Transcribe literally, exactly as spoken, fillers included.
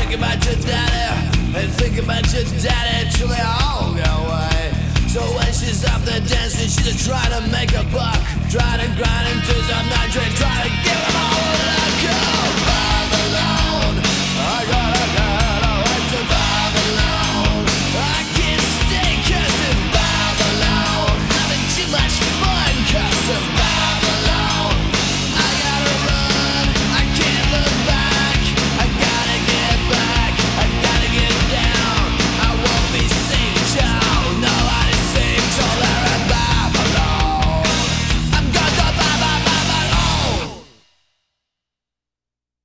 think about your daddy, and think about your daddy till they all go away. So when she's up there dancing, she's just trying to make a buck, trying to grind into some night train, trying to give them all a look.